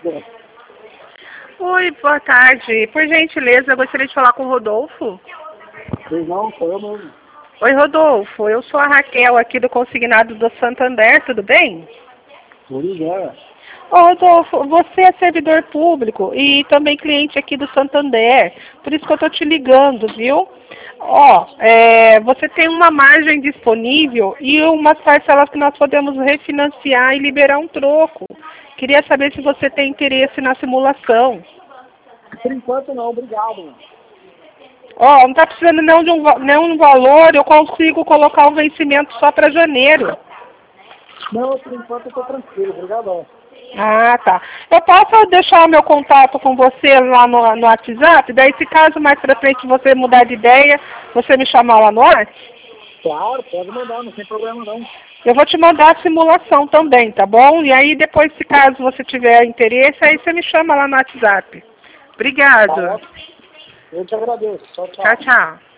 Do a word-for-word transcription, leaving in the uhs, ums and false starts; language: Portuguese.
Bom, Oi, boa tarde. Por gentileza, eu gostaria de falar com o Rodolfo. vocês não, sou eu mesmo. Oi, Rodolfo. Eu sou a Raquel aqui do Consignado do Santander, tudo bem? Tudo já. Ô, Rodolfo, você é servidor público e também cliente aqui do Santander, por isso que eu estou te ligando, viu? Ó, é, você tem uma margem disponível e umas parcelas que nós podemos refinanciar e liberar um troco. Queria saber se você tem interesse na simulação. Por enquanto não, obrigado. Ó, não está precisando não de um, va- nenhum valor, eu consigo colocar o vencimento só para janeiro. Não, por enquanto eu tô tranquilo, obrigadão. Ah, tá. Eu posso deixar o meu contato com você lá no, no WhatsApp? Daí, se caso mais pra frente você mudar de ideia, você me chamar lá no WhatsApp? Claro, pode mandar, não tem problema não. Eu vou te mandar a simulação também, tá bom? E aí, depois, se caso você tiver interesse, aí você me chama lá no WhatsApp. Tá Obrigado. ótimo. Eu te agradeço. Tchau, tchau. Tchau, tchau.